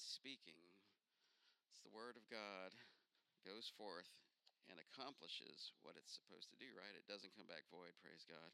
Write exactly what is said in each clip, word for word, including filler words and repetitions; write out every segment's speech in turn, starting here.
speaking. It's the Word of God goes forth and accomplishes what it's supposed to do, right? It doesn't come back void, praise God.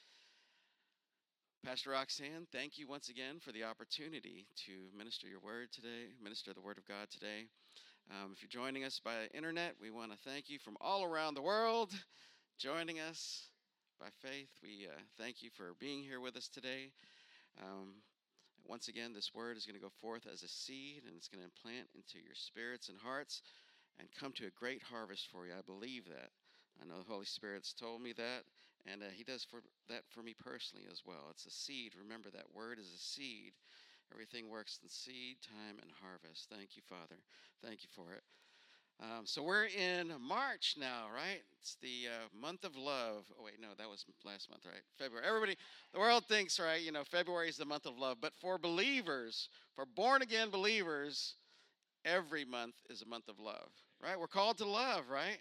Pastor Roxanne, thank you once again for the opportunity to minister your word today, minister the Word of God today. Um, if you're joining us by internet, we want to thank you from all around the world joining us by faith. We uh, thank you for being here with us today. Um, once again, this word is going to go forth as a seed, and it's going to implant into your spirits and hearts and come to a great harvest for you. I believe that. I know the Holy Spirit's told me that, and uh, He does for that for me personally as well. It's a seed. Remember, that word is a seed. Everything works in seed, time, and harvest. Thank you, Father. Thank you for it. Um, so we're in March now, right? It's the uh, month of love. Oh, wait, no, that was last month, right? February. Everybody, the world thinks, right, you know, February is the month of love. But for believers, for born-again believers, every month is a month of love, right? We're called to love, right?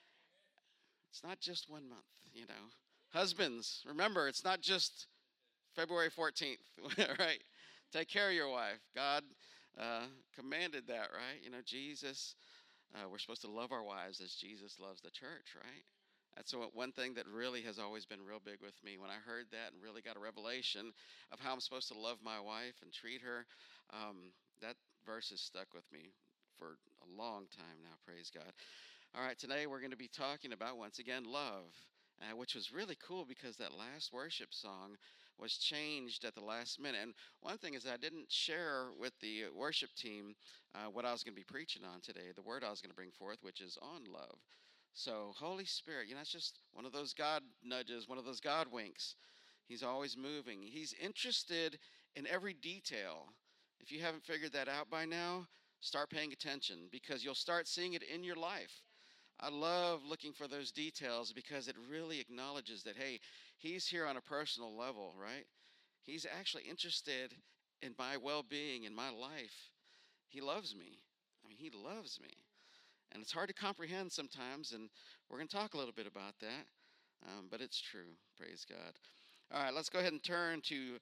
It's not just one month, you know. Husbands, remember, it's not just February fourteenth, right? Take care of your wife. God uh, commanded that, right? You know, Jesus, uh, we're supposed to love our wives as Jesus loves the church, right? That's one thing that really has always been real big with me. When I heard that and really got a revelation of how I'm supposed to love my wife and treat her, um, that verse has stuck with me for a long time now, praise God. All right, today we're going to be talking about, once again, love, uh, which was really cool because that last worship song was changed at the last minute. And one thing is I didn't share with the worship team uh, what I was going to be preaching on today, the word I was going to bring forth, which is on love. So Holy Spirit, you know, it's just one of those God nudges, one of those God winks. He's always moving. He's interested in every detail. If you haven't figured that out by now, start paying attention because you'll start seeing it in your life. I love looking for those details because it really acknowledges that, hey, He's here on a personal level, right? He's actually interested in my well-being, in my life. He loves me. I mean, He loves me. And it's hard to comprehend sometimes, and we're going to talk a little bit about that, um, but it's true. Praise God. All right, let's go ahead and turn to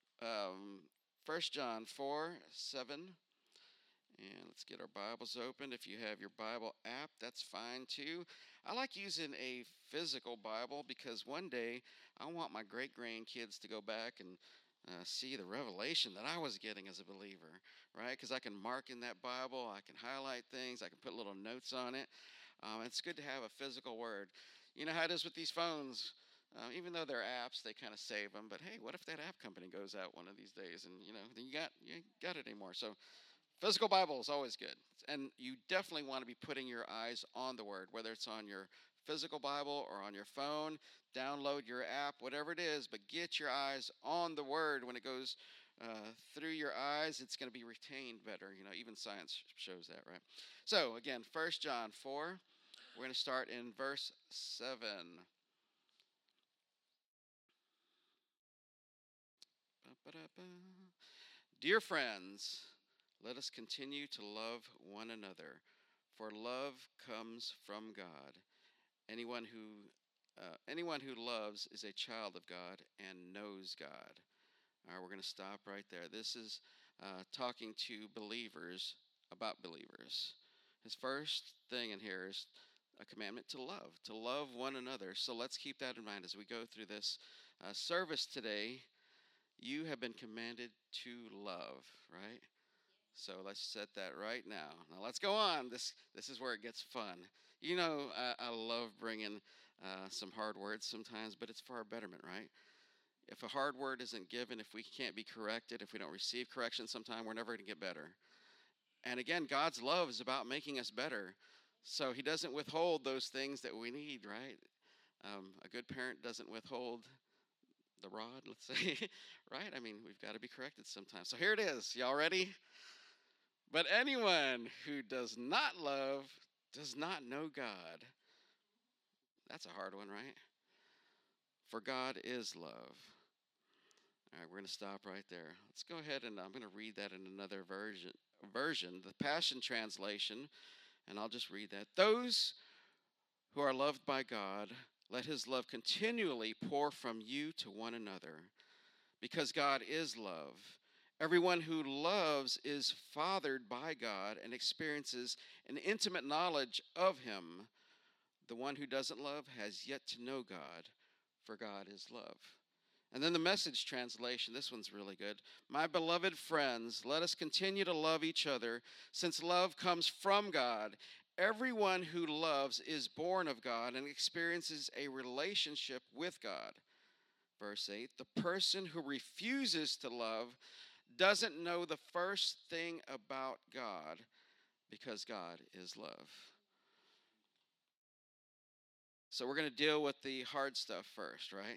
um, First John four, seven. And let's get our Bibles open. If you have your Bible app, that's fine too. I like using a physical Bible because one day I want my great-grandkids to go back and uh, see the revelation that I was getting as a believer, right? Because I can mark in that Bible, I can highlight things, I can put little notes on it. Um, it's good to have a physical word. You know how it is with these phones. Uh, even though they're apps, they kind of save them. But hey, what if that app company goes out one of these days and you know then you got you ain't got it anymore? So physical Bible is always good. And you definitely want to be putting your eyes on the Word, whether it's on your physical Bible or on your phone. Download your app, whatever it is, but get your eyes on the Word. When it goes uh, through your eyes, it's going to be retained better. You know, even science shows that, right? So, again, First John four. We're going to start in verse seven. Ba-ba-da-ba. Dear friends, let us continue to love one another, for love comes from God. Anyone who uh, anyone who loves is a child of God and knows God. All right, we're going to stop right there. This is uh, talking to believers about believers. His first thing in here is a commandment to love, to love one another. So let's keep that in mind as we go through this uh, service today. You have been commanded to love, right? So let's set that right now. Now let's go on. This this is where it gets fun. You know, I, I love bringing uh, some hard words sometimes, but it's for our betterment, right? If a hard word isn't given, if we can't be corrected, if we don't receive correction sometime, we're never going to get better. And again, God's love is about making us better. So He doesn't withhold those things that we need, right? Um, a good parent doesn't withhold the rod, let's say, right? I mean, we've got to be corrected sometimes. So here it is. Y'all ready? But anyone who does not love does not know God. That's a hard one, right? For God is love. All right, we're going to stop right there. Let's go ahead and I'm going to read that in another version, version, the Passion Translation, and I'll just read that. Those who are loved by God, let His love continually pour from you to one another, because God is love. Everyone who loves is fathered by God and experiences an intimate knowledge of Him. The one who doesn't love has yet to know God, for God is love. And then the Message translation, this one's really good. My beloved friends, let us continue to love each other, since love comes from God. Everyone who loves is born of God and experiences a relationship with God. Verse eight, the person who refuses to love doesn't know the first thing about God, because God is love. So we're going to deal with the hard stuff first, right?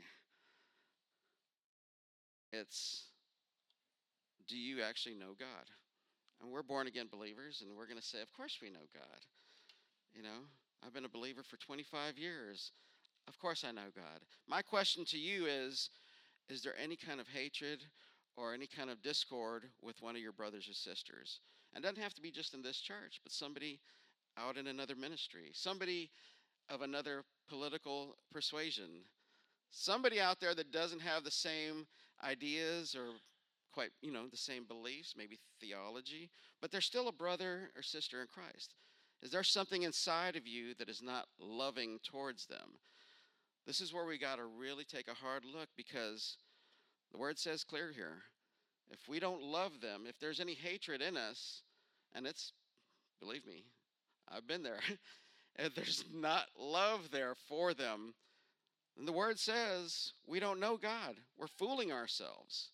It's, do you actually know God? And we're born again believers, and we're going to say, of course we know God. You know, I've been a believer for twenty-five years. Of course I know God. My question to you is, is there any kind of hatred or any kind of discord with one of your brothers or sisters? And it doesn't have to be just in this church, but somebody out in another ministry, somebody of another political persuasion, somebody out there that doesn't have the same ideas or quite, you know, the same beliefs, maybe theology, but they're still a brother or sister in Christ. Is there something inside of you that is not loving towards them? This is where we got to really take a hard look, because the word says clear here. If we don't love them, if there's any hatred in us, and it's, believe me, I've been there, if there's not love there for them, then the word says we don't know God. We're fooling ourselves.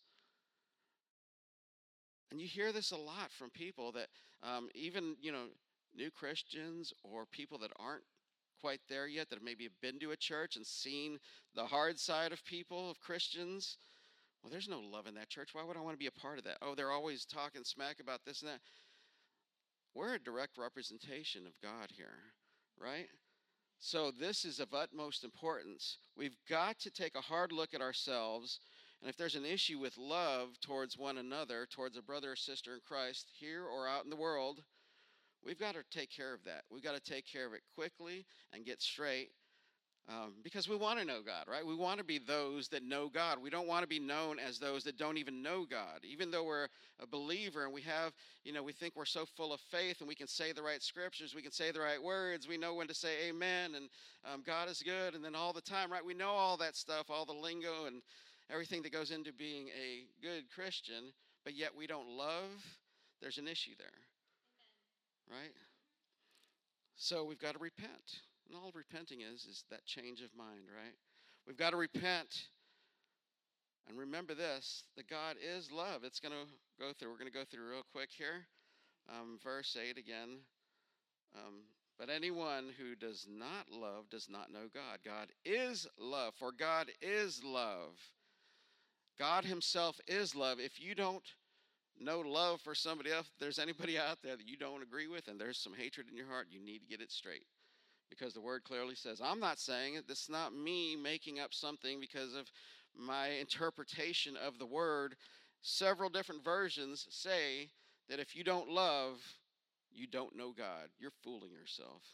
And you hear this a lot from people that um, even, you know, new Christians or people that aren't quite there yet, that maybe have been to a church and seen the hard side of people, of Christians. Well, there's no love in that church. Why would I want to be a part of that? Oh, they're always talking smack about this and that. We're a direct representation of God here, right? So this is of utmost importance. We've got to take a hard look at ourselves. And if there's an issue with love towards one another, towards a brother or sister in Christ, here or out in the world, we've got to take care of that. We've got to take care of it quickly and get straight, um, because we want to know God, right? We want to be those that know God. We don't want to be known as those that don't even know God. Even though we're a believer and we have, you know, we think we're so full of faith and we can say the right scriptures, we can say the right words, we know when to say amen and um, God is good, and then all the time, right? We know all that stuff, all the lingo and everything that goes into being a good Christian, but yet we don't love. There's an issue there. Right? So we've got to repent. And all repenting is, is that change of mind, right? We've got to repent. And remember this, that God is love. It's going to go through. We're going to go through real quick here. Um, verse eight again. Um, but anyone who does not love does not know God. God is love, for God is love. God himself is love. If you don't no love for somebody else, if there's anybody out there that you don't agree with and there's some hatred in your heart, you need to get it straight. Because the word clearly says, I'm not saying it. This is not me making up something because of my interpretation of the word. Several different versions say that if you don't love, you don't know God. You're fooling yourself.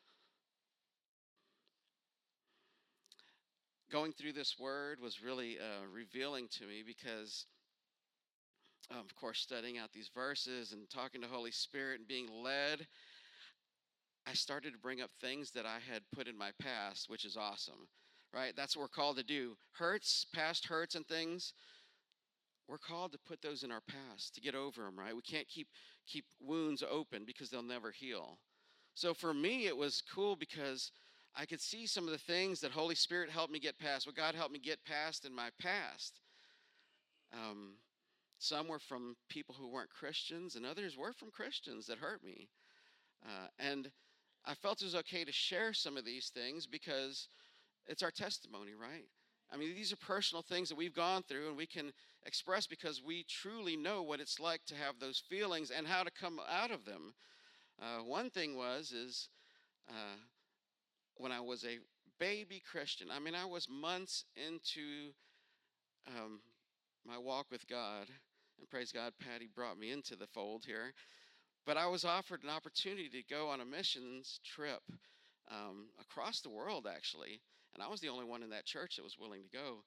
Going through this word was really uh, revealing to me, because Um, of course, studying out these verses and talking to Holy Spirit and being led, I started to bring up things that I had put in my past, which is awesome, right? That's what we're called to do. Hurts, past hurts and things, we're called to put those in our past, to get over them, right? We can't keep keep wounds open because they'll never heal. So for me, it was cool because I could see some of the things that Holy Spirit helped me get past, what God helped me get past in my past. Um, Some were from people who weren't Christians, and others were from Christians that hurt me. Uh, and I felt it was okay to share some of these things because it's our testimony, right? I mean, these are personal things that we've gone through, and we can express because we truly know what it's like to have those feelings and how to come out of them. Uh, one thing was, is uh, when I was a baby Christian, I mean, I was months into um, my walk with God. And praise God, Patty brought me into the fold here. But I was offered an opportunity to go on a missions trip um, across the world, actually. And I was the only one in that church that was willing to go.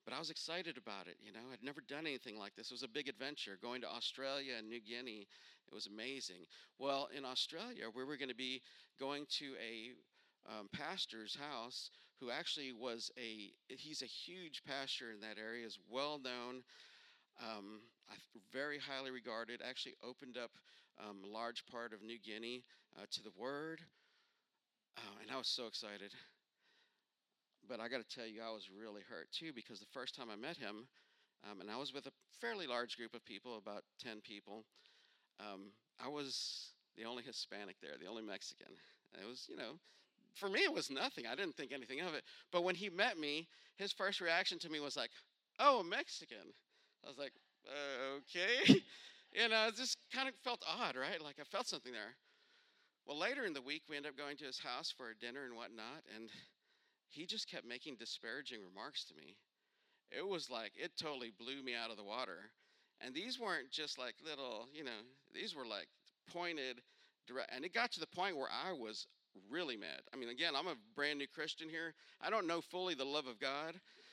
But I was excited about it. You know, I'd never done anything like this. It was a big adventure. Going to Australia and New Guinea, it was amazing. Well, in Australia, we were going to be going to a um, pastor's house who actually was a, he's a huge pastor in that area, is well known, um, very highly regarded, actually opened up um, a large part of New Guinea uh, to the Word. Oh, and I was so excited. But I got to tell you, I was really hurt too, because the first time I met him, um, and I was with a fairly large group of people, about ten people, um, I was the only Hispanic there, the only Mexican. It was, you know, for me, it was nothing. I didn't think anything of it. But when he met me, his first reaction to me was like, "Oh, a Mexican." I was like, uh, okay. You know, it just kind of felt odd, right? Like I felt something there. Well, later in the week, we ended up going to his house for dinner and whatnot, and he just kept making disparaging remarks to me. It was like, it totally blew me out of the water. And these weren't just like little, you know, these were like pointed, direct. And it got to the point where I was really mad. I mean, again, I'm a brand new Christian here. I don't know fully the love of God.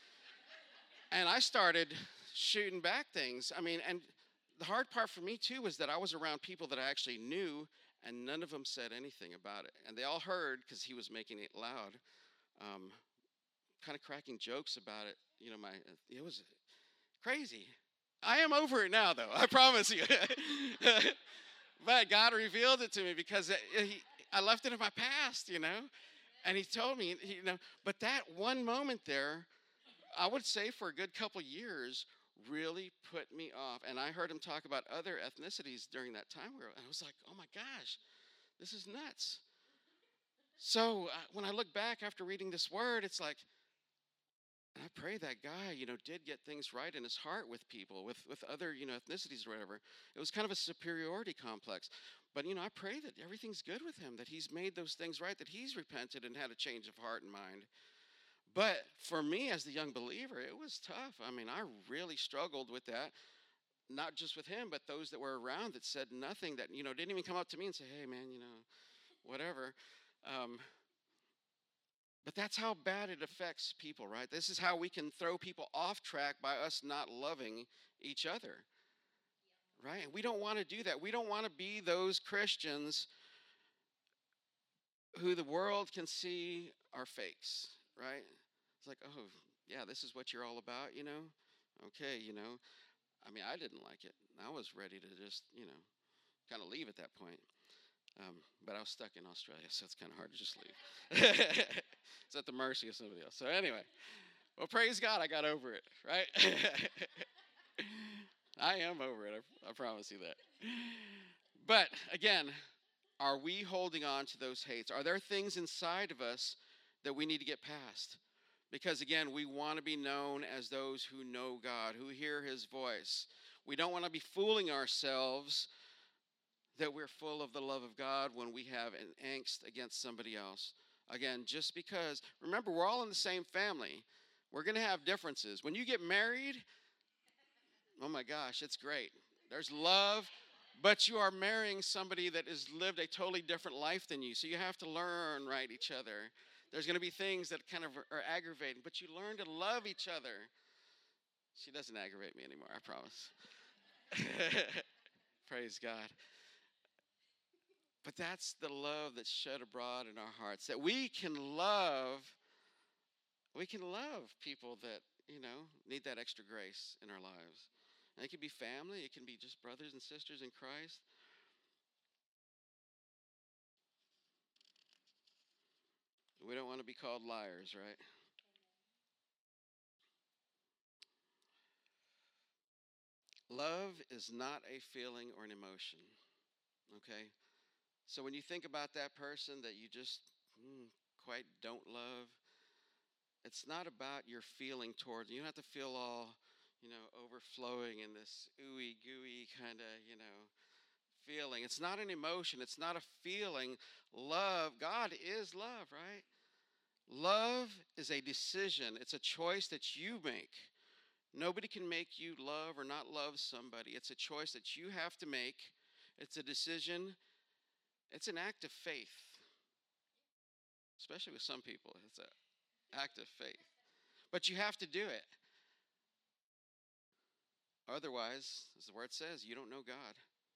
And I started shooting back things. I mean, and the hard part for me too was that I was around people that I actually knew, and none of them said anything about it. And they all heard because he was making it loud. Um, kind of cracking jokes about it. You know, my it was crazy. I am over it now, though. I promise you. But God revealed it to me because it, it, he, I left it in my past, you know. And He told me, you know. But that one moment there, I would say for a good couple years, really put me off. And I heard him talk about other ethnicities during that time, where I was like, "Oh my gosh, this is nuts." So uh, when I look back after reading this word, it's like, and I pray that guy, you know, did get things right in his heart with people, with, with other, you know, ethnicities or whatever. It was kind of a superiority complex. But, you know, I pray that everything's good with him, that he's made those things right, that he's repented and had a change of heart and mind. But for me as the young believer, it was tough. I mean, I really struggled with that. Not just with him, but those that were around that said nothing, that, you know, didn't even come up to me and say, "Hey, man, you know, whatever." Um, but that's how bad it affects people, right? This is how we can throw people off track by us not loving each other, right? And we don't want to do that. We don't want to be those Christians who the world can see are fakes, right? It's like, "Oh, yeah, this is what you're all about, you know? Okay, you know." I mean, I didn't like it. I was ready to just, you know, kind of leave at that point. Um, but I was stuck in Australia, so it's kind of hard to just leave. It's at the mercy of somebody else. So anyway, well, praise God, I got over it, right? I am over it. I, I promise you that. But again, are we holding on to those hates? Are there things inside of us that we need to get past? Because again, we want to be known as those who know God, who hear His voice. We don't want to be fooling ourselves that we're full of the love of God when we have an angst against somebody else. Again, just because, remember, we're all in the same family. We're going to have differences. When you get married, oh my gosh, it's great. There's love, but you are marrying somebody that has lived a totally different life than you. So you have to learn, right, each other. There's going to be things that kind of are aggravating, but you learn to love each other. She doesn't aggravate me anymore, I promise. Praise God. But that's the love that's shed abroad in our hearts, that we can love, we can love people that, you know, need that extra grace in our lives. And it can be family, it can be just brothers and sisters in Christ. We don't want to be called liars, right? Love is not a feeling or an emotion, okay? So when you think about that person that you just mm, quite don't love, it's not about your feeling towards. You don't have to feel all, you know, overflowing in this ooey gooey kind of, you know, feeling. It's not an emotion. It's not a feeling. Love, God is love, right? Love is a decision. It's a choice that you make. Nobody can make you love or not love somebody. It's a choice that you have to make. It's a decision. It's an act of faith, especially with some people. It's an act of faith. But you have to do it. Otherwise, as the word says, you don't know God.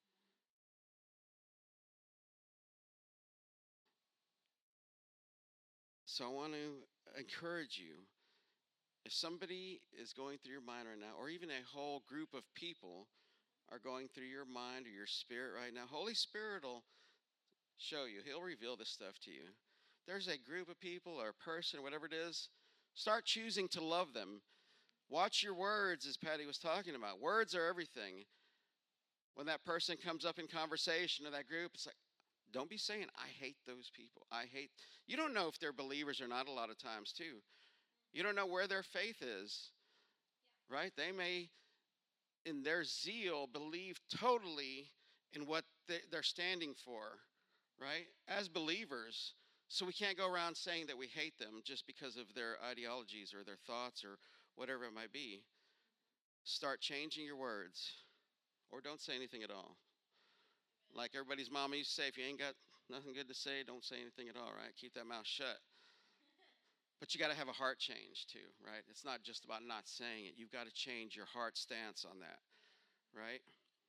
So I want to encourage you. If somebody is going through your mind right now, or even a whole group of people are going through your mind or your spirit right now, Holy Spirit will show you. He'll reveal this stuff to you. There's a group of people or a person, or whatever it is, start choosing to love them. Watch your words, as Patty was talking about. Words are everything. When that person comes up in conversation or that group, it's like, don't be saying, I hate those people. I hate. You don't know if they're believers or not a lot of times, too. You don't know where their faith is, right? They may, in their zeal, believe totally in what they're standing for, right? As believers. So we can't go around saying that we hate them just because of their ideologies or their thoughts or whatever it might be. Start changing your words, or don't say anything at all. Like everybody's mama used to say, if you ain't got nothing good to say, don't say anything at all, right? Keep that mouth shut. But you got to have a heart change too, right? It's not just about not saying it. You've got to change your heart stance on that, right?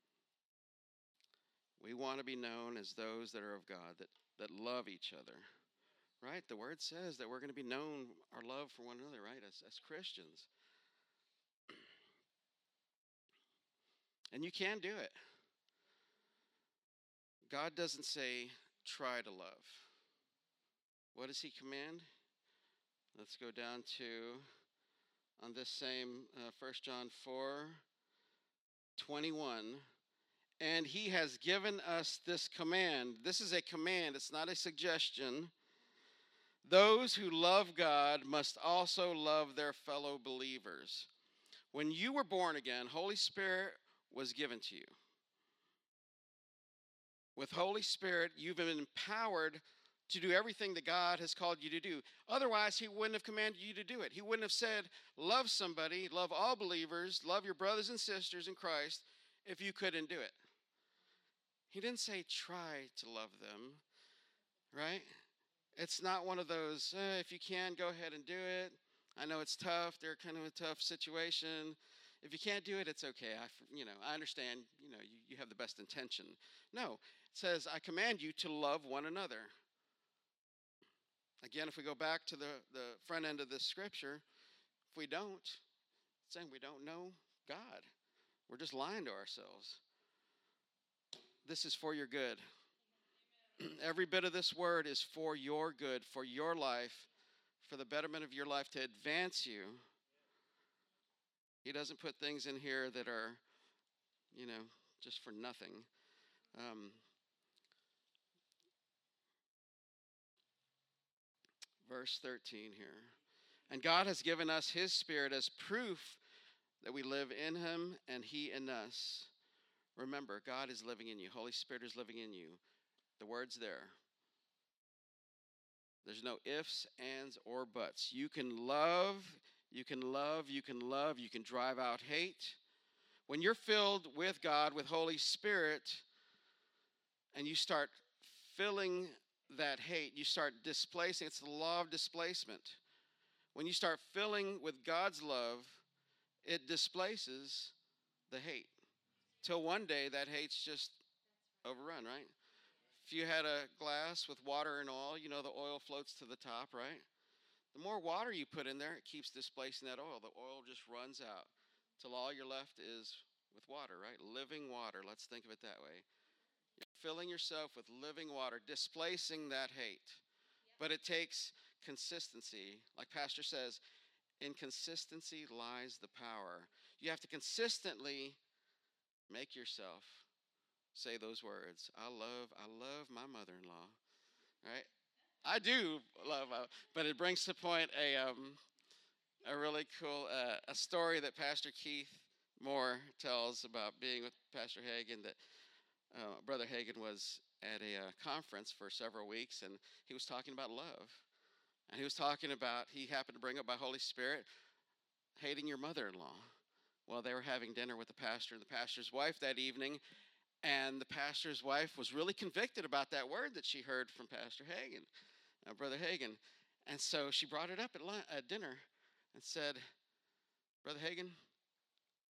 We want to be known as those that are of God, that, that love each other, right? The word says that we're going to be known, our love for one another, right, as, as Christians. And you can do it. God doesn't say, try to love. What does he command? Let's go down to, on this same uh, First John four twenty-one. And he has given us this command. This is a command, it's not a suggestion. Those who love God must also love their fellow believers. When you were born again, Holy Spirit was given to you. With Holy Spirit, you've been empowered to do everything that God has called you to do. Otherwise, he wouldn't have commanded you to do it. He wouldn't have said, love somebody, love all believers, love your brothers and sisters in Christ, if you couldn't do it. He didn't say try to love them, right? It's not one of those, eh, if you can, go ahead and do it. I know it's tough. They're kind of a tough situation. If you can't do it, it's okay. I, you know, I understand, you know, you, you have the best intention. No, it says, I command you to love one another. Again, if we go back to the, the front end of this scripture, if we don't, it's saying we don't know God. We're just lying to ourselves. This is for your good. Every bit of this word is for your good, for your life, for the betterment of your life, to advance you. He doesn't put things in here that are, you know, just for nothing. Um, verse thirteen here. And God has given us his Spirit as proof that we live in him and he in us. Remember, God is living in you. Holy Spirit is living in you. The word's there. There's no ifs, ands, or buts. You can love, you can love, you can love, you can drive out hate. When you're filled with God, with Holy Spirit, and you start filling that hate, you start displacing. It's the law of displacement. When you start filling with God's love, it displaces the hate. Till one day that hate's just overrun, right? If you had a glass with water and oil, you know the oil floats to the top, right? The more water you put in there, it keeps displacing that oil. The oil just runs out till all you're left is with water, right? Living water. Let's think of it that way. You're filling yourself with living water, displacing that hate. But it takes consistency. Like Pastor says, in consistency lies the power. You have to consistently make yourself say those words. I love, I love my mother-in-law, right? I do love, uh, but it brings to point a um, a really cool uh, a story that Pastor Keith Moore tells about being with Pastor Hagin. That uh, Brother Hagin was at a uh, conference for several weeks, and he was talking about love, and he was talking about he happened to bring up by Holy Spirit hating your mother-in-law. Well, they were having dinner with the pastor and the pastor's wife that evening. And the pastor's wife was really convicted about that word that she heard from Pastor Hagin, uh, Brother Hagin. And so she brought it up at, lunch, at dinner and said, Brother Hagin,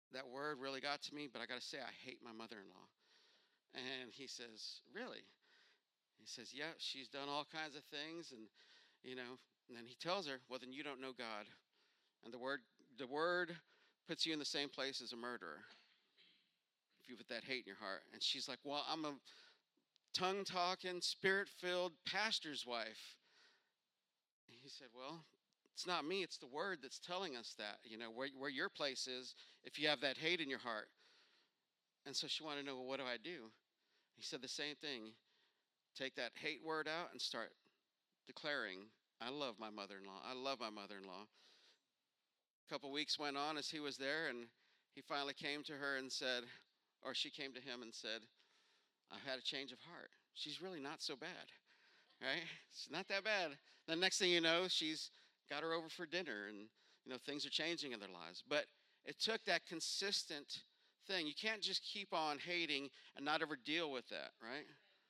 that word really got to me, but I got to say, I hate my mother in law. And he says, really? He says, yeah, she's done all kinds of things. And, you know, and then he tells her, well, then you don't know God. And the word, the word puts you in the same place as a murderer if you put that hate in your heart. And she's like, well, I'm a tongue talking, spirit filled pastor's wife. He said, well, it's not me, it's the word that's telling us that, you know, where, where your place is if you have that hate in your heart. And so she wanted to know, well, what do I do? He said the same thing. Take that hate word out and start declaring, I love my mother-in-law. I love my mother-in-law. A couple weeks went on as he was there, and he finally came to her and said, or she came to him and said, I've had a change of heart. She's really not so bad, right? It's not that bad. The next thing you know, she's got her over for dinner, and you know things are changing in their lives. But it took that consistent thing. You can't just keep on hating and not ever deal with that, right?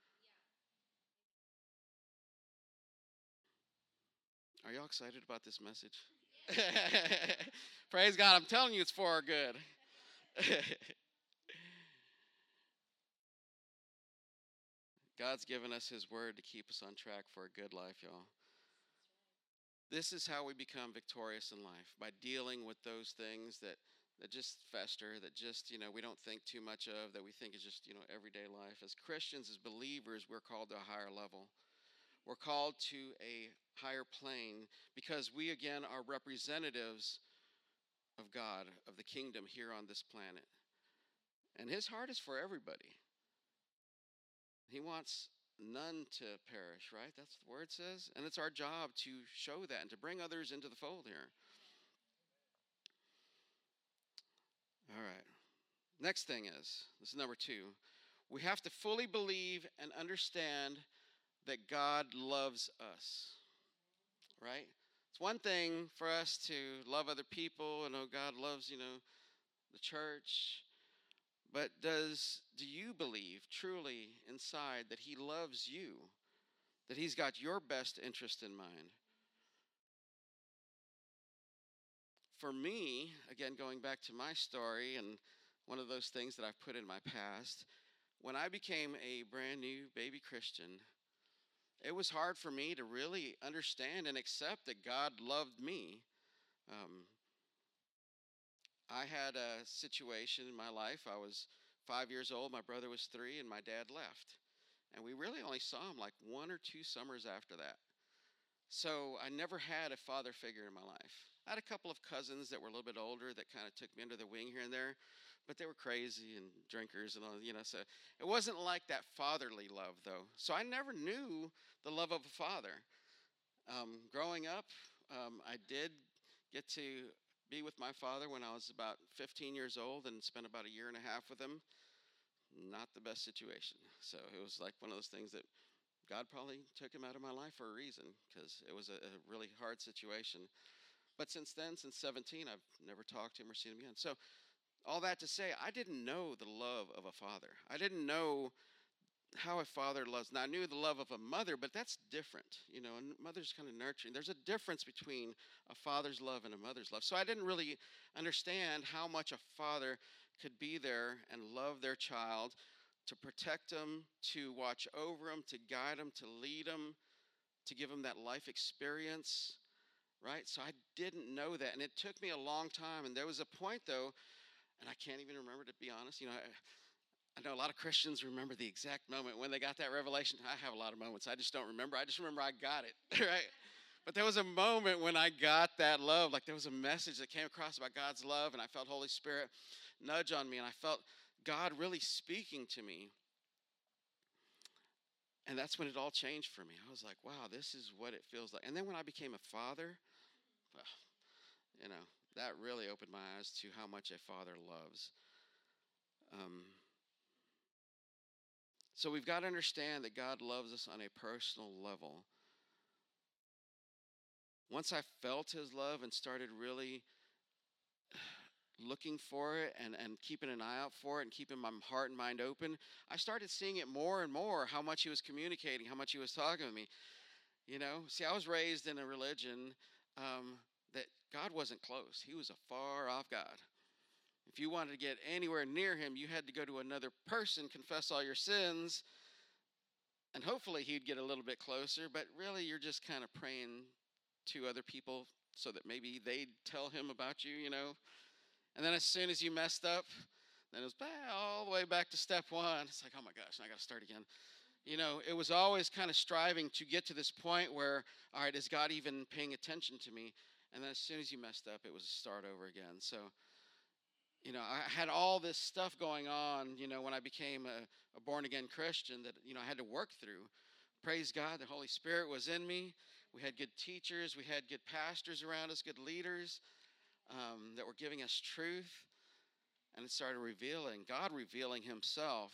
Are y'all excited about this message? Praise God. I'm telling you, it's for our good. God's given us his word to keep us on track for a good life, y'all. This is how we become victorious in life, by dealing with those things that, that just fester, that just, you know, we don't think too much of, that we think is just, you know, everyday life. As Christians, as believers, we're called to a higher level. We're called to a higher plane because we, again, are representatives of God, of the kingdom here on this planet. And his heart is for everybody. He wants none to perish, right? That's what the word says. And it's our job to show that and to bring others into the fold here. All right. Next thing is, this is number two. We have to fully believe and understand that God loves us, right? It's one thing for us to love other people and, oh, God loves, you know, the church. But does do you believe truly inside that he loves you, that he's got your best interest in mind? For me, again, going back to my story and one of those things that I've put in my past, when I became a brand new baby Christian, it was hard for me to really understand and accept that God loved me. Um, I had a situation in my life. I was five years old, my brother was three, and my dad left. And we really only saw him like one or two summers after that. So I never had a father figure in my life. I had a couple of cousins that were a little bit older that kind of took me under their wing here and there, but they were crazy and drinkers and all, you know, so it wasn't like that fatherly love, though. So I never knew the love of a father. Um, growing up, um, I did get to be with my father when I was about fifteen years old and spent about a year and a half with him. Not the best situation. So it was like one of those things that God probably took him out of my life for a reason, because it was a, a really hard situation. But since then, since seventeen, I've never talked to him or seen him again. So all that to say, I didn't know the love of a father. I didn't know how a father loves. Now, I knew the love of a mother, but that's different. You know, and mother's kind of nurturing. There's a difference between a father's love and a mother's love. So I didn't really understand how much a father could be there and love their child, to protect them, to watch over them, to guide them, to lead them, to give them that life experience, right? So I didn't know that, and it took me a long time. And there was a point, though, and I can't even remember, to be honest. You know, I, I know a lot of Christians remember the exact moment when they got that revelation. I have a lot of moments. I just don't remember. I just remember I got it, right? But there was a moment when I got that love. Like there was a message that came across about God's love, and I felt Holy Spirit nudge on me, and I felt God really speaking to me. And that's when it all changed for me. I was like, wow, this is what it feels like. And then when I became a father, well, you know, that really opened my eyes to how much a father loves. Um, So we've got to understand that God loves us on a personal level. Once I felt his love and started really looking for it and, and keeping an eye out for it and keeping my heart and mind open, I started seeing it more and more, how much he was communicating, how much he was talking to me. You know, see, I was raised in a religion um, that God wasn't close. He was a far off God. If you wanted to get anywhere near him, you had to go to another person, confess all your sins, and hopefully he'd get a little bit closer. But really, you're just kind of praying to other people so that maybe they'd tell him about you, you know. And then as soon as you messed up, then it was back, all the way back to step one. It's like, oh my gosh, I got to start again. You know, it was always kind of striving to get to this point where, all right, is God even paying attention to me? And then as soon as you messed up, it was a start over again. So, you know, I had all this stuff going on, you know, when I became a, a born-again Christian that, you know, I had to work through. Praise God, the Holy Spirit was in me. We had good teachers. We had good pastors around us, good leaders um, that were giving us truth. And it started revealing, God revealing himself.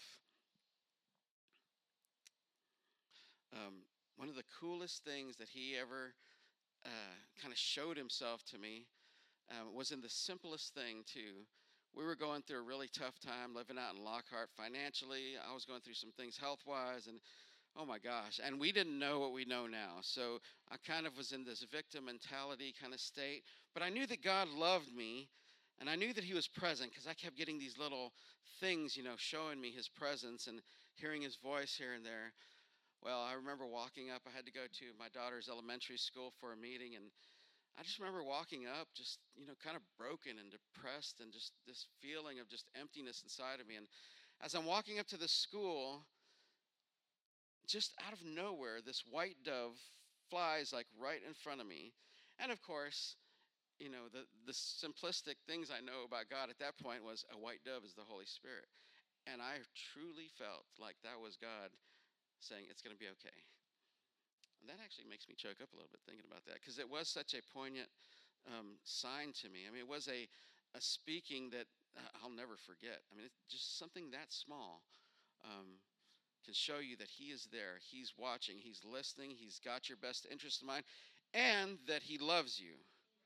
Um, one of the coolest things that he ever uh, kind of showed himself to me um, was in the simplest thing, too. We were going through a really tough time living out in Lockhart financially. I was going through some things health-wise, and oh my gosh, and we didn't know what we know now. So I kind of was in this victim mentality kind of state, but I knew that God loved me, and I knew that he was present because I kept getting these little things, you know, showing me his presence and hearing his voice here and there. Well, I remember walking up. I had to go to my daughter's elementary school for a meeting, and I just remember walking up just, you know, kind of broken and depressed and just this feeling of just emptiness inside of me. And as I'm walking up to the school, just out of nowhere, this white dove flies like right in front of me. And of course, you know, the, the simplistic things I know about God at that point was a white dove is the Holy Spirit. And I truly felt like that was God saying, it's going to be okay. And that actually makes me choke up a little bit thinking about that, because it was such a poignant um, sign to me. I mean, it was a, a speaking that uh, I'll never forget. I mean, it's just something that small um, can show you that he is there. He's watching. He's listening. He's got your best interest in mind, and that he loves you.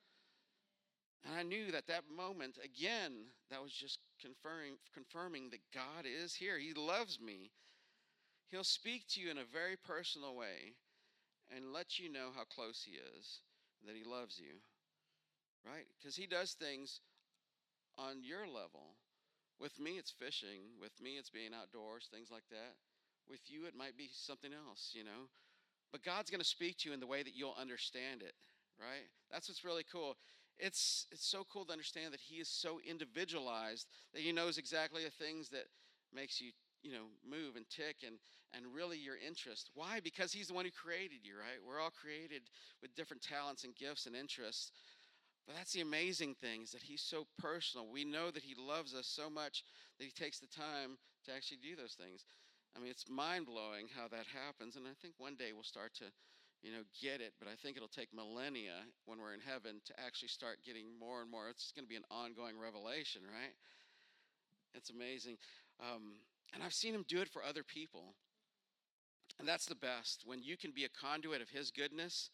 And I knew that that moment, again, that was just confirming, confirming that God is here. He loves me. He'll speak to you in a very personal way and let you know how close he is, that he loves you, right? Because he does things on your level. With me, it's fishing. With me, it's being outdoors, things like that. With you, it might be something else, you know. But God's going to speak to you in the way that you'll understand it, right? That's what's really cool. It's it's so cool to understand that he is so individualized that he knows exactly the things that makes you, you know, move and tick and, and really your interest. Why? Because he's the one who created you, right? We're all created with different talents and gifts and interests. But that's the amazing thing, is that he's so personal. We know that he loves us so much that he takes the time to actually do those things. I mean, it's mind-blowing how that happens, and I think one day we'll start to, you know, get it, but I think it'll take millennia when we're in heaven to actually start getting more and more. It's going to be an ongoing revelation, right? It's amazing. Um, and I've seen him do it for other people. And that's the best, when you can be a conduit of his goodness.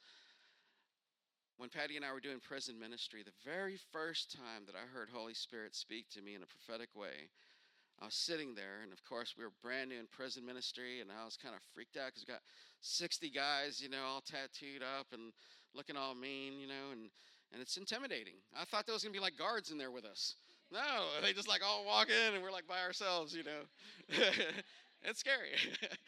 When Patty and I were doing prison ministry, the very first time that I heard Holy Spirit speak to me in a prophetic way, I was sitting there, and of course, we were brand new in prison ministry, and I was kind of freaked out because we got sixty guys, you know, all tattooed up and looking all mean, you know, and, and it's intimidating. I thought there was going to be like guards in there with us. No, they just like all walk in, and we're like by ourselves, you know. It's scary.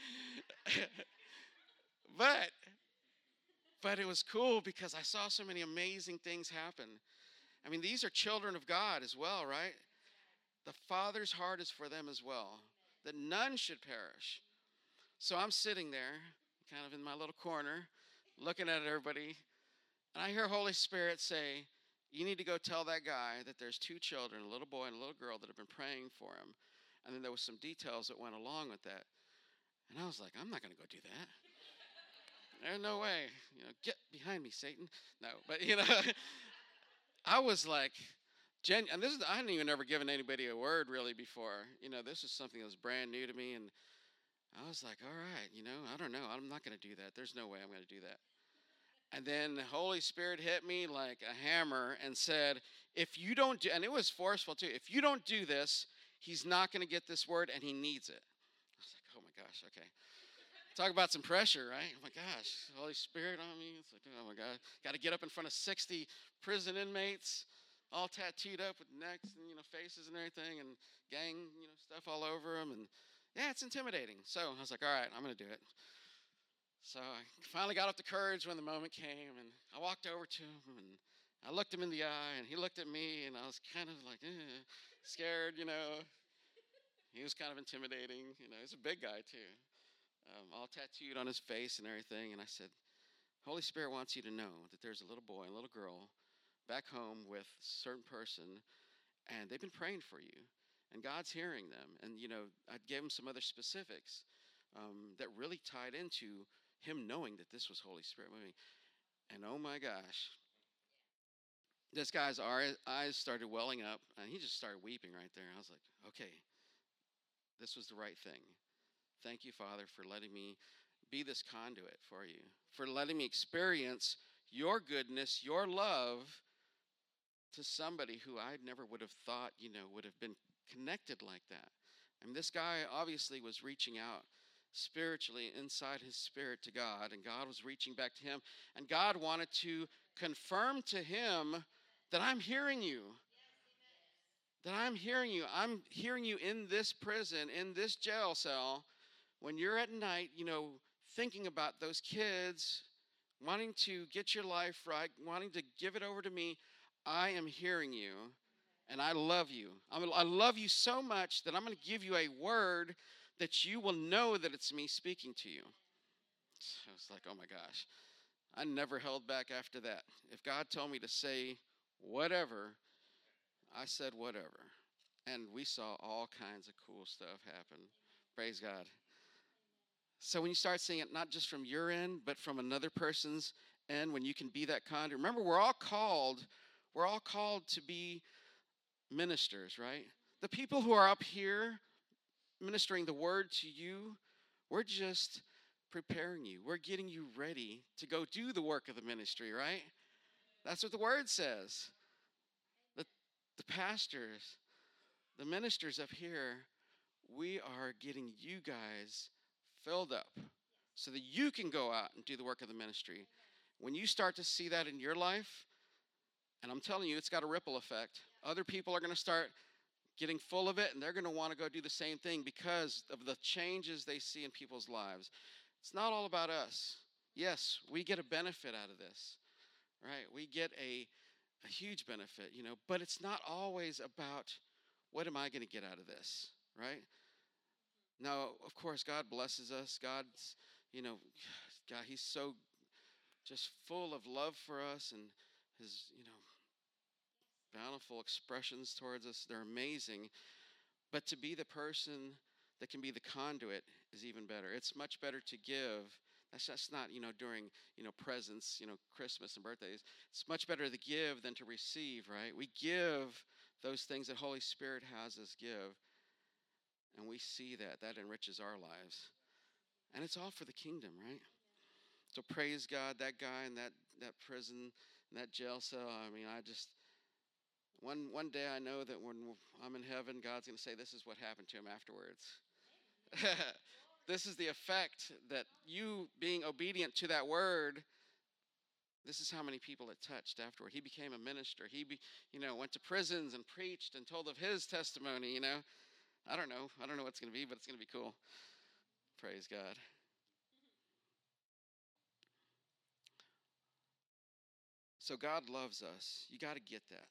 but, but it was cool because I saw so many amazing things happen. I mean, these are children of God as well, right? The Father's heart is for them as well, that none should perish. So I'm sitting there, kind of in my little corner, looking at everybody, and I hear Holy Spirit say, you need to go tell that guy that there's two children, a little boy and a little girl, that have been praying for him. And then there was some details that went along with that. And I was like, I'm not going to go do that. There's no way. You know, get behind me, Satan. No, but, you know, I was like, Gen- and this is, I hadn't even ever given anybody a word really before. You know, this is something that was brand new to me, and I was like, all right, you know, I don't know. I'm not going to do that. There's no way I'm going to do that. And then the Holy Spirit hit me like a hammer and said, if you don't do, and it was forceful too, if you don't do this, he's not going to get this word, and he needs it. I was like, oh my gosh, okay. Talk about some pressure, right? Oh my gosh, Holy Spirit on me. It's like, oh my God. Got to get up in front of sixty prison inmates. all tattooed up with necks and, you know, faces and everything, and gang, you know, stuff all over them. And yeah, it's intimidating. So I was like, all right, I'm going to do it. So I finally got up the courage when the moment came, and I walked over to him, and I looked him in the eye, and he looked at me, and I was kind of like, eh, scared, you know. He was kind of intimidating, you know. He's a big guy, too, um, all tattooed on his face and everything. And I said, Holy Spirit wants you to know that there's a little boy and a little girl back home with a certain person, and they've been praying for you, and God's hearing them. And, you know, I gave him some other specifics um, that really tied into him knowing that this was Holy Spirit moving. And oh my gosh, this guy's eyes started welling up, and he just started weeping right there. I was like, okay, this was the right thing. Thank you, Father, for letting me be this conduit for you, for letting me experience your goodness, your love to somebody who I never would have thought, you know, would have been connected like that. I mean, this guy obviously was reaching out spiritually inside his spirit to God, and God was reaching back to him, and God wanted to confirm to him that I'm hearing you. That I'm hearing you. I'm hearing you in this prison, in this jail cell, when you're at night, you know, thinking about those kids, wanting to get your life right, wanting to give it over to me. I am hearing you, and I love you. I'm, I love you so much that I'm going to give you a word that you will know that it's me speaking to you. So I was like, oh my gosh. I never held back after that. If God told me to say whatever, I said whatever. And we saw all kinds of cool stuff happen. Praise God. So when you start seeing it not just from your end, but from another person's end, when you can be that conduit. Remember, we're all called, we're all called to be ministers, right? The people who are up here ministering the word to you, we're just preparing you. We're getting you ready to go do the work of the ministry, right? That's what the word says. The, the pastors, the ministers up here, we are getting you guys filled up so that you can go out and do the work of the ministry. When you start to see that in your life, and I'm telling you, it's got a ripple effect. Other people are going to start getting full of it, and they're going to want to go do the same thing because of the changes they see in people's lives. It's not all about us. Yes, we get a benefit out of this, right? We get a, a huge benefit, you know, but it's not always about what am I going to get out of this, right? Now, of course, God blesses us. God's, you know, God, he's so just full of love for us, and his, you know, bountiful expressions towards us, they're amazing. But to be the person that can be the conduit is even better. It's much better to give. That's just not, you know, during, you know, presents, you know, Christmas and birthdays. It's much better to give than to receive, right? We give those things that Holy Spirit has us give, and we see that. That enriches our lives. And it's all for the kingdom, right? So praise God, that guy in that, that prison, in that jail cell, I mean, I just, one, one day I know that when I'm in heaven, God's going to say, this is what happened to him afterwards. This is the effect that you being obedient to that word, this is how many people it touched afterward. He became a minister. He, be, you know, went to prisons and preached and told of his testimony, you know. I don't know. I don't know what it's going to be, but it's going to be cool. Praise God. So God loves us. You got to get that.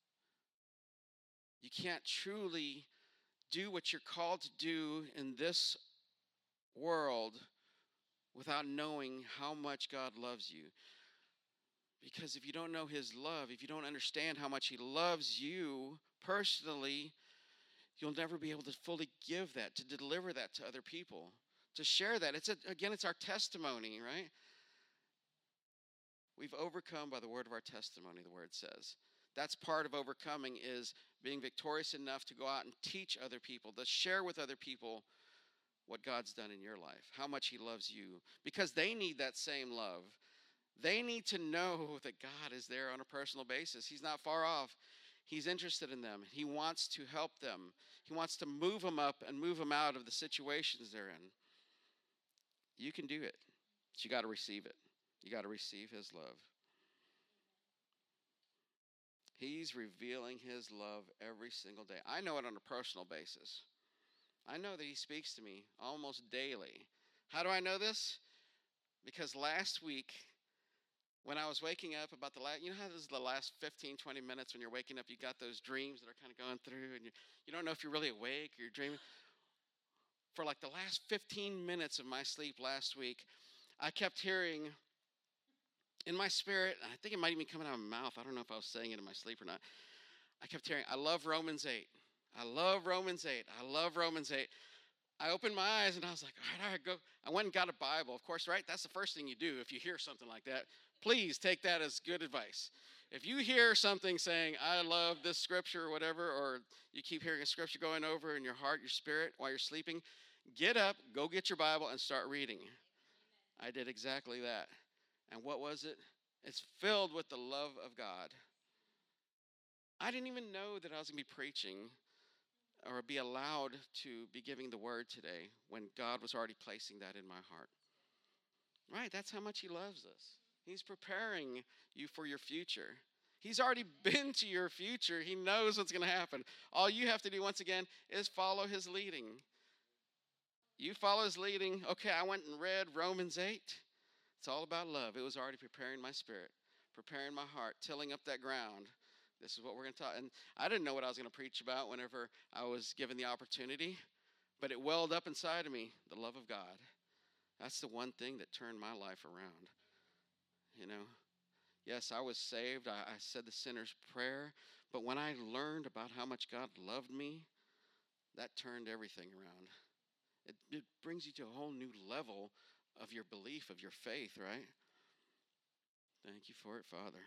You can't truly do what you're called to do in this world without knowing how much God loves you. Because if you don't know his love, if you don't understand how much he loves you personally, you'll never be able to fully give that, to deliver that to other people, to share that. It's a, again, it's our testimony, right? We've overcome by the word of our testimony, the word says. That's part of overcoming, is being victorious enough to go out and teach other people, to share with other people what God's done in your life, how much he loves you, because they need that same love. They need to know that God is there on a personal basis. He's not far off. He's interested in them. He wants to help them. He wants to move them up and move them out of the situations they're in. You can do it, but you got to receive it. You got to receive his love. He's revealing his love every single day. I know it on a personal basis. I know that he speaks to me almost daily. How do I know this? Because last week, when I was waking up about the last, you know how this is the last fifteen, twenty minutes when you're waking up, you got those dreams that are kind of going through and you, you don't know if you're really awake or you're dreaming. For like the last fifteen minutes of my sleep last week, I kept hearing in my spirit, and I think it might even come out of my mouth. I don't know if I was saying it in my sleep or not. I kept hearing, I love Romans eight. I love Romans eight. I love Romans eight. I opened my eyes and I was like, all right, all right, go. I went and got a Bible. Of course, right? That's the first thing you do if you hear something like that. Please take that as good advice. If you hear something saying, I love this scripture or whatever, or you keep hearing a scripture going over in your heart, your spirit, while you're sleeping, get up, go get your Bible, and start reading. I did exactly that. And what was it? It's filled with the love of God. I didn't even know that I was going to be preaching or be allowed to be giving the word today when God was already placing that in my heart. Right? That's how much he loves us. He's preparing you for your future. He's already been to your future. He knows what's going to happen. All you have to do, once again, is follow his leading. You follow his leading. Okay, I went and read Romans eight. It's all about love. It was already preparing my spirit, preparing my heart, tilling up that ground. This is what we're going to talk. And I didn't know what I was going to preach about whenever I was given the opportunity, but it welled up inside of me, the love of God. That's the one thing that turned my life around. You know, yes, I was saved. I, I said the sinner's prayer, but when I learned about how much God loved me, that turned everything around. It, it brings you to a whole new level of your belief, of your faith, right? Thank you for it, Father.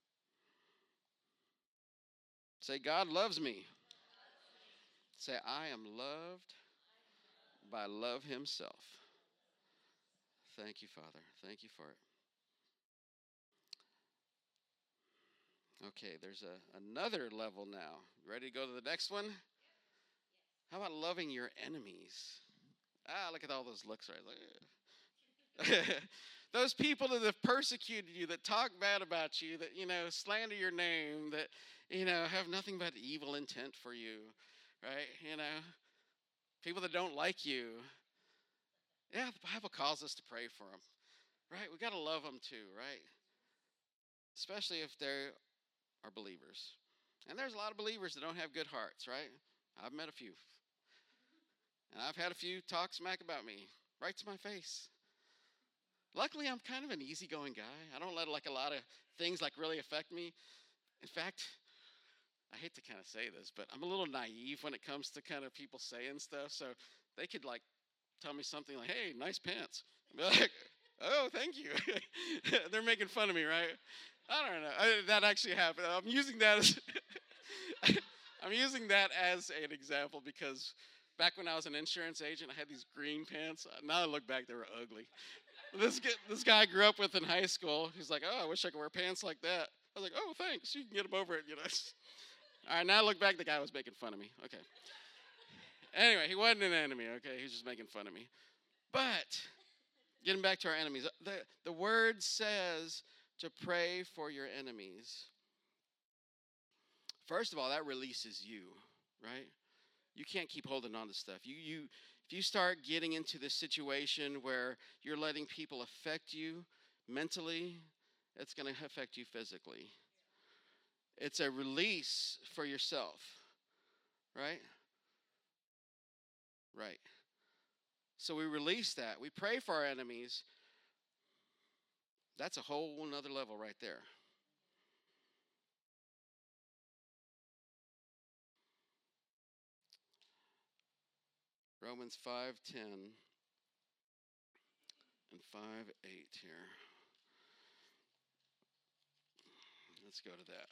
Say, God loves me. Say, I am loved by love himself. Thank you, Father. Thank you for it. Okay, there's a, another level now. You ready to go to the next one? How about loving your enemies? Ah, look at all those looks right there. Those people that have persecuted you, that talk bad about you, that, you know, slander your name, that, you know, have nothing but evil intent for you, right? You know, people that don't like you. Yeah, the Bible calls us to pray for them, right? We got to love them too, right? Especially if they are believers. And there's a lot of believers that don't have good hearts, right? I've met a few. And I've had a few talk smack about me, right to my face. Luckily, I'm kind of an easygoing guy. I don't let like a lot of things like really affect me. In fact, I hate to kind of say this, but I'm a little naive when it comes to kind of people saying stuff. So they could like tell me something like, hey, nice pants. I'd be like, oh, thank you. They're making fun of me, right? I don't know. I, that actually happened. I'm using that as I'm using that as an example because back when I was an insurance agent, I had these green pants. Now I look back, they were ugly. This guy, this guy I grew up with in high school, he's like, oh, I wish I could wear pants like that. I was like, oh, thanks. You can get them over it, you know. All right, now I look back, the guy was making fun of me. Okay. Anyway, he wasn't an enemy, okay? He was just making fun of me. But getting back to our enemies, the, the word says to pray for your enemies. First of all, that releases you, right? You can't keep holding on to stuff. You, you, if you start getting into this situation where you're letting people affect you mentally, it's going to affect you physically. It's a release for yourself, right? Right. So we release that. We pray for our enemies. That's a whole nother level right there. Romans five ten and five eight here. Let's go to that.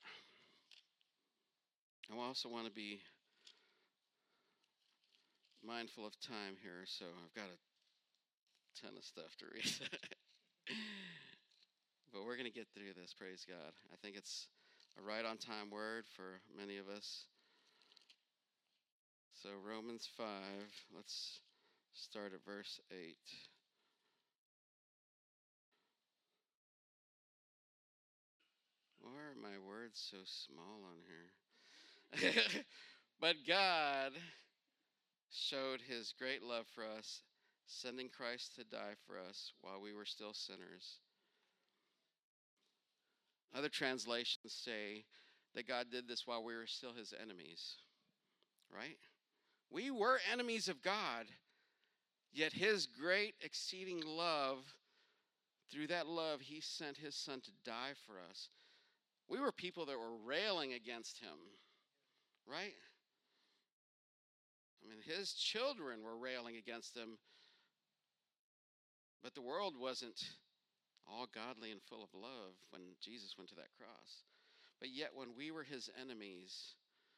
I also want to be mindful of time here, so I've got a ton of stuff to read. But we're going to get through this, praise God. I think it's a right on time word for many of us. So Romans five, let's start at verse eight. Or are my words so small on here? But God showed his great love for us, sending Christ to die for us while we were still sinners. Other translations say that God did this while we were still his enemies, right? We were enemies of God, yet his great exceeding love, through that love, he sent his son to die for us. We were people that were railing against him, right? I mean, his children were railing against him, but the world wasn't all godly and full of love when Jesus went to that cross. But yet when we were his enemies,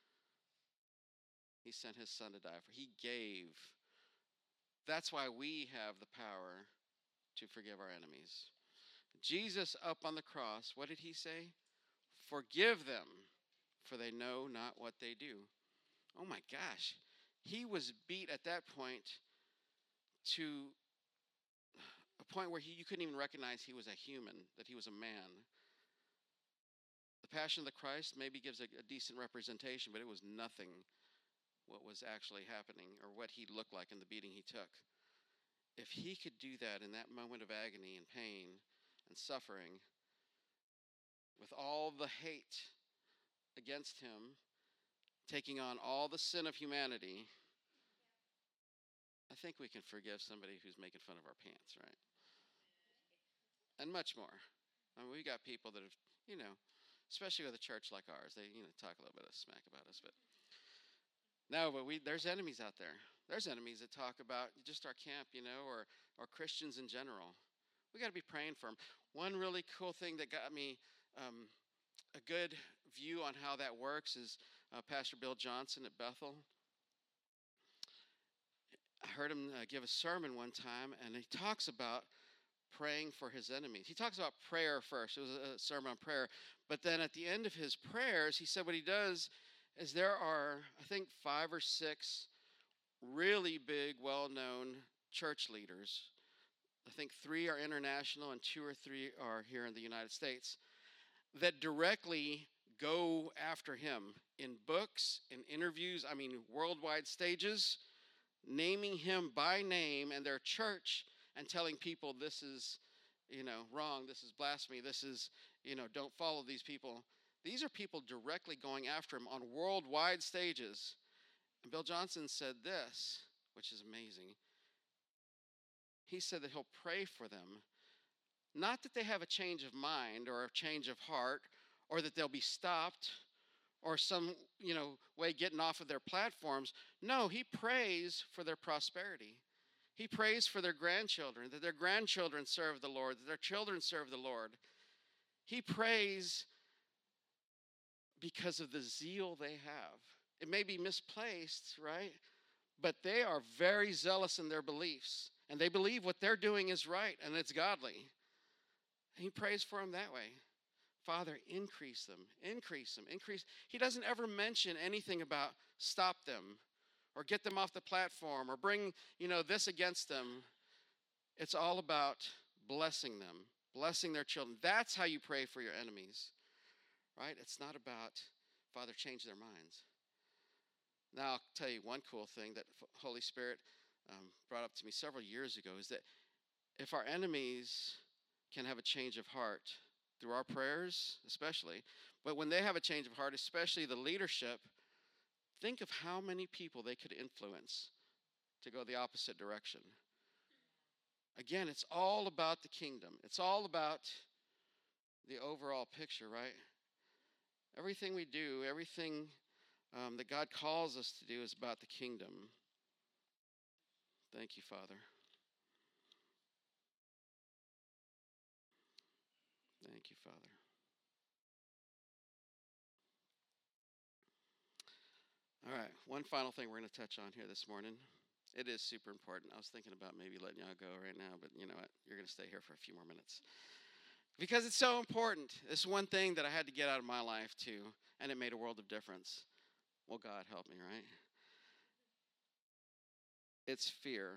he sent his son to die for. He gave. That's why we have the power to forgive our enemies. Jesus up on the cross, what did he say? Forgive them, for they know not what they do. Oh my gosh. He was beat at that point to a point where he, you couldn't even recognize he was a human, that he was a man. The Passion of the Christ maybe gives a, a decent representation, but it was nothing what was actually happening or what he looked like in the beating he took. If he could do that in that moment of agony and pain and suffering, with all the hate against him, taking on all the sin of humanity, I think we can forgive somebody who's making fun of our pants, right? And much more. I mean, we got people that have, you know, especially with a church like ours, they, you know, talk a little bit of smack about us, but no, but we there's enemies out there. There's enemies that talk about just our camp, you know, or or Christians in general. We got to be praying for them. One really cool thing that got me um, a good view on how that works is uh, Pastor Bill Johnson at Bethel. I heard him uh, give a sermon one time, and he talks about praying for his enemies. He talks about prayer first. It was a sermon on prayer. But then at the end of his prayers, he said what he does is there are, I think, five or six really big, well-known church leaders. I think three are international and two or three are here in the United States that directly go after him in books, in interviews, I mean, worldwide stages, naming him by name and their church and telling people this is, you know, wrong, this is blasphemy, this is, you know, don't follow these people. These are people directly going after him on worldwide stages. And Bill Johnson said this, which is amazing. He said that he'll pray for them, not that they have a change of mind or a change of heart or that they'll be stopped or some, you know, way getting off of their platforms. No, he prays for their prosperity. He prays for their grandchildren, that their grandchildren serve the Lord, that their children serve the Lord. He prays because of the zeal they have. It may be misplaced, right? But they are very zealous in their beliefs. And they believe what they're doing is right and it's godly. And he prays for them that way. Father, increase them, increase them, increase. He doesn't ever mention anything about stop them or get them off the platform or bring, you know, this against them. It's all about blessing them, blessing their children. That's how you pray for your enemies, right? It's not about, Father, change their minds. Now, I'll tell you one cool thing that Holy Spirit um, brought up to me several years ago is that if our enemies can have a change of heart through our prayers, especially, but when they have a change of heart, especially the leadership, think of how many people they could influence to go the opposite direction. Again, it's all about the kingdom. It's all about the overall picture, right? Everything we do, everything um, that God calls us to do is about the kingdom. Thank you, Father. Thank you, Father. All right, one final thing we're going to touch on here this morning. It is super important. I was thinking about maybe letting y'all go right now, but you know what? You're going to stay here for a few more minutes. Because it's so important. It's one thing that I had to get out of my life too, and it made a world of difference. Well, God help me, right? It's fear.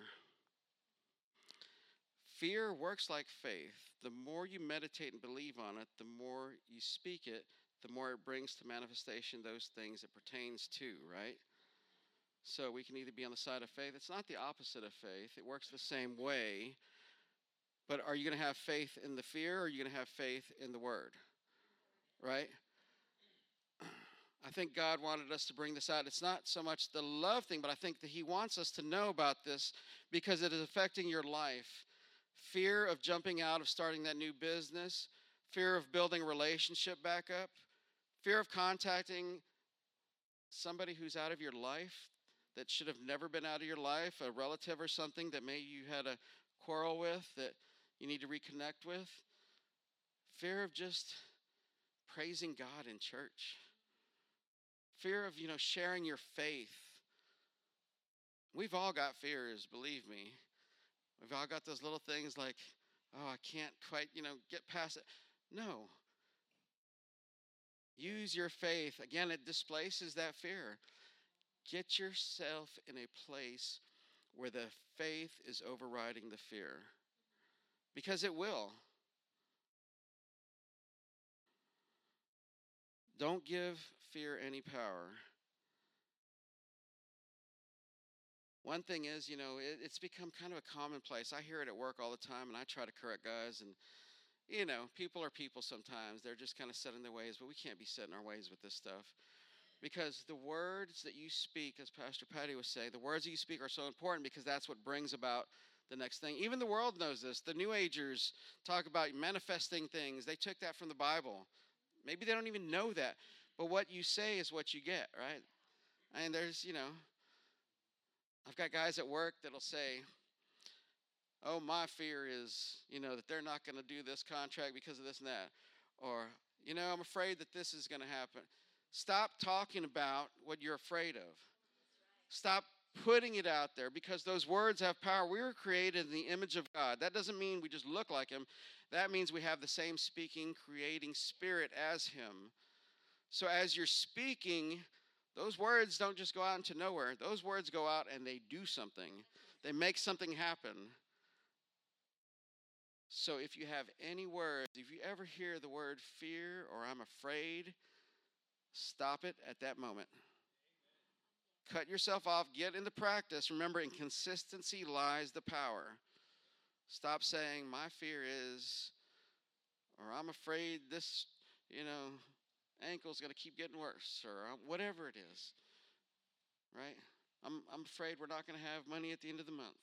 Fear works like faith. The more you meditate and believe on it, the more you speak it, the more it brings to manifestation those things it pertains to, right? So we can either be on the side of faith. It's not the opposite of faith. It works the same way. But are you going to have faith in the fear, or are you going to have faith in the word? Right? I think God wanted us to bring this out. It's not so much the love thing, but I think that he wants us to know about this because it is affecting your life. Fear of jumping out of starting that new business, fear of building a relationship back up, fear of contacting somebody who's out of your life that should have never been out of your life, a relative or something that maybe you had a quarrel with that you need to reconnect with. Fear of just praising God in church. Fear of, you know, sharing your faith. We've all got fears, believe me. We've all got those little things like, oh, I can't quite, you know, get past it. No. Use your faith. Again, it displaces that fear. Get yourself in a place where the faith is overriding the fear. Because it will. Don't give fear any power. One thing is, you know, it, it's become kind of a commonplace. I hear it at work all the time, and I try to correct guys. And, you know, people are people sometimes. They're just kind of set in their ways, but we can't be set in our ways with this stuff. Because the words that you speak, as Pastor Patty was saying, the words that you speak are so important because that's what brings about the next thing. Even the world knows this. The New Agers talk about manifesting things. They took that from the Bible. Maybe they don't even know that. But what you say is what you get, right? And there's, you know, I've got guys at work that'll say, oh, my fear is, you know, that they're not going to do this contract because of this and that. Or, you know, I'm afraid that this is going to happen. Stop talking about what you're afraid of. Stop putting it out there because those words have power. We were created in the image of God. That doesn't mean we just look like him. That means we have the same speaking, creating spirit as him. So as you're speaking, those words don't just go out into nowhere. Those words go out and they do something. They make something happen. So if you have any words, if you ever hear the word fear or I'm afraid, stop it at that moment. Cut yourself off. Get into practice. Remember, in consistency lies the power. Stop saying, my fear is, or I'm afraid this, you know, ankle's going to keep getting worse, or whatever it is, right? I'm, I'm afraid we're not going to have money at the end of the month.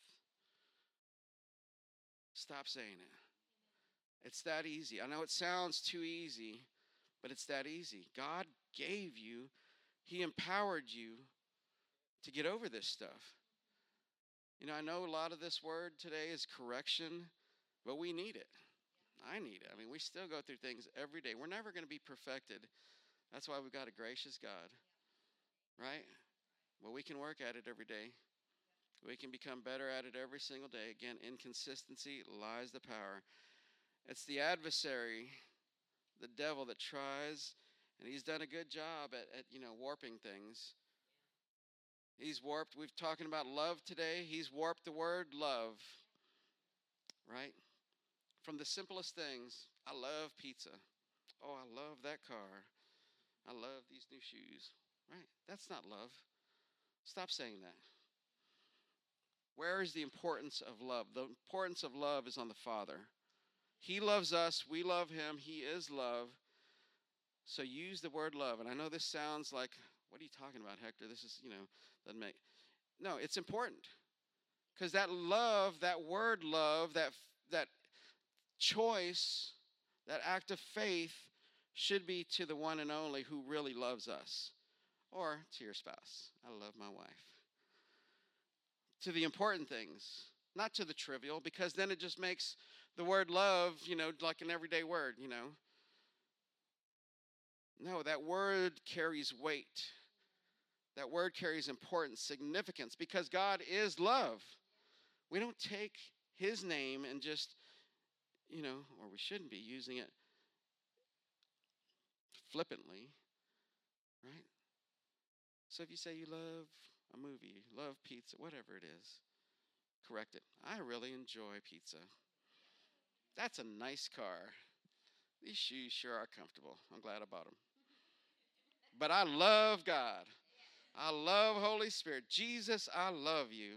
Stop saying it. It's that easy. I know it sounds too easy, but it's that easy. God gave you, he empowered you to get over this stuff. You know, I know a lot of this word today is correction, but we need it. I need it. I mean, we still go through things every day. We're never going to be perfected. That's why we've got a gracious God, right? Well, we can work at it every day. We can become better at it every single day. Again, in consistency lies the power. It's the adversary, the devil, that tries, and he's done a good job at, at you know, warping things. He's warped. We've talking about love today. He's warped the word love, right? From the simplest things. I love pizza. Oh, I love that car. I love these new shoes, right? That's not love. Stop saying that. Where is the importance of love? The importance of love is on the Father. He loves us. We love him. He is love. So use the word love. And I know this sounds like, what are you talking about, Hector? This is, you know, doesn't make. No, it's important. Because that love, that word love, that that choice, that act of faith should be to the one and only who really loves us. Or to your spouse. I love my wife. To the important things, not to the trivial, because then it just makes the word love, you know, like an everyday word, you know. No, that word carries weight. That word carries importance, significance, because God is love. We don't take his name and just, you know, or we shouldn't be using it flippantly, right? So if you say you love a movie, love pizza, whatever it is, correct it. I really enjoy pizza. That's a nice car. These shoes sure are comfortable. I'm glad I bought them. But I love God. I love Holy Spirit. Jesus, I love you.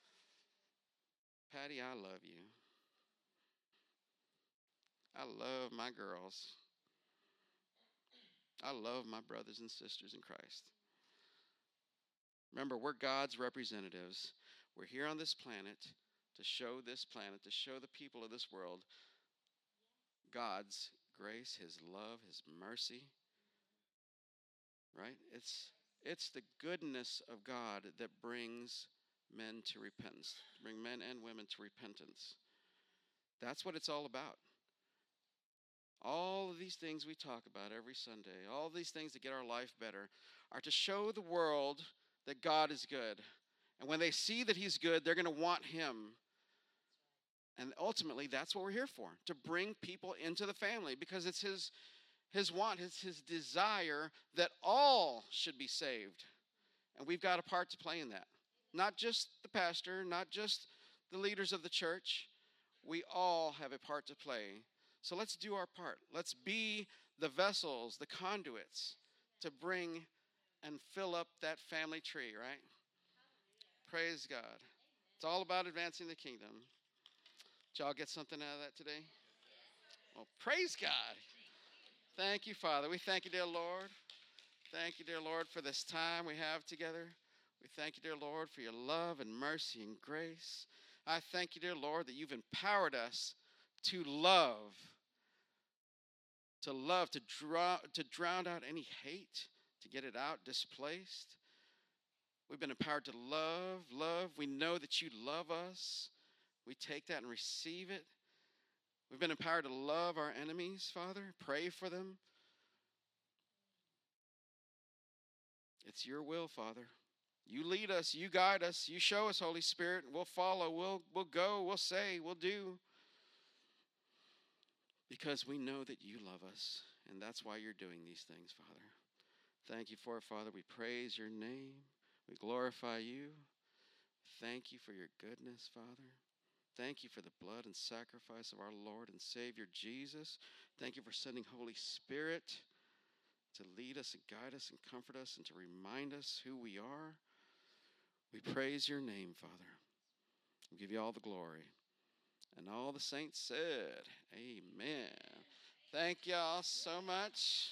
Patty, I love you. I love my girls. I love my brothers and sisters in Christ. Remember, we're God's representatives. We're here on this planet to show this planet, to show the people of this world God's grace, His love, His mercy. Right? It's it's the goodness of God that brings men to repentance, bring men and women to repentance. That's what it's all about. All of these things we talk about every Sunday, all these things that get our life better, are to show the world that God is good. And when they see that He's good, they're going to want Him. And ultimately, that's what we're here for, to bring people into the family, because it's His, his want, it's His desire that all should be saved. And we've got a part to play in that. Not just the pastor, not just the leaders of the church. We all have a part to play. So let's do our part. Let's be the vessels, the conduits, to bring and fill up that family tree, right? Praise God. It's all about advancing the kingdom. Did y'all get something out of that today? Well, praise God. Thank you, Father. We thank you, dear Lord. Thank you, dear Lord, for this time we have together. We thank you, dear Lord, for your love and mercy and grace. I thank you, dear Lord, that you've empowered us to love, to love, to draw, to drown out any hate, to get it out, displaced. We've been empowered to love, love. We know that you love us. We take that and receive it. We've been empowered to love our enemies, Father, pray for them. It's your will, Father. You lead us, you guide us, you show us, Holy Spirit. We'll follow, we'll, we'll go, we'll say, we'll do. Because we know that you love us, and that's why you're doing these things, Father. Thank you for it, Father. We praise your name. We glorify you. Thank you for your goodness, Father. Thank you for the blood and sacrifice of our Lord and Savior Jesus. Thank you for sending Holy Spirit to lead us and guide us and comfort us and to remind us who we are. We praise your name, Father. We give you all the glory. And all the saints said, amen. Thank y'all so much.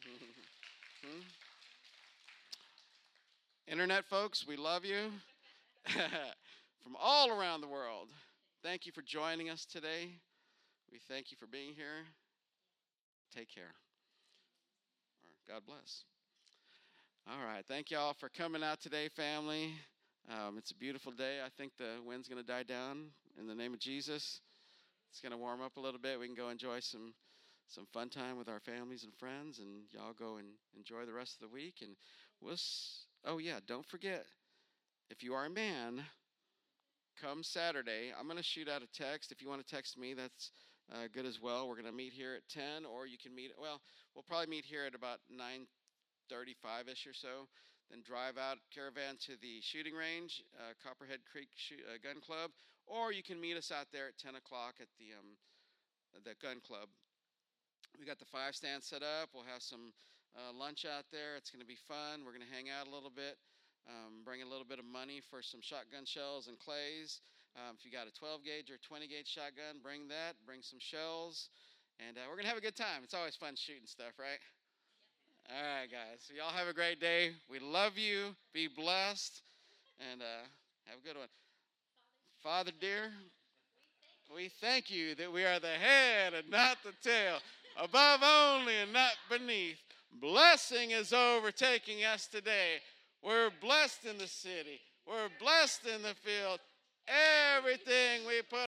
Internet folks, we love you. From all around the world, thank you for joining us today. We thank you for being here. Take care. God bless. All right. Thank y'all for coming out today, family. Um, it's a beautiful day. I think the wind's going to die down in the name of Jesus. It's going to warm up a little bit. We can go enjoy some some fun time with our families and friends, and y'all go and enjoy the rest of the week. And we'll. S- oh yeah, don't forget, if you are a man, come Saturday. I'm going to shoot out a text. If you want to text me, that's uh, good as well. We're going to meet here at ten, or you can meet. Well, we'll probably meet here at about nine thirty-five-ish or so. Then drive out caravan to the shooting range, uh, Copperhead Creek Shoot, uh, Gun Club, or you can meet us out there at ten o'clock at the um, the gun club. We got the five stand set up. We'll have some uh, lunch out there. It's going to be fun. We're going to hang out a little bit, um, bring a little bit of money for some shotgun shells and clays. Um, if you got a twelve gauge or twenty gauge shotgun, bring that. Bring some shells, and uh, we're going to have a good time. It's always fun shooting stuff, right? All right, guys. So y'all have a great day. We love you. Be blessed. And uh, have a good one. Father dear, we thank you that we are the head and not the tail, above only and not beneath. Blessing is overtaking us today. We're blessed in the city. We're blessed in the field. Everything we put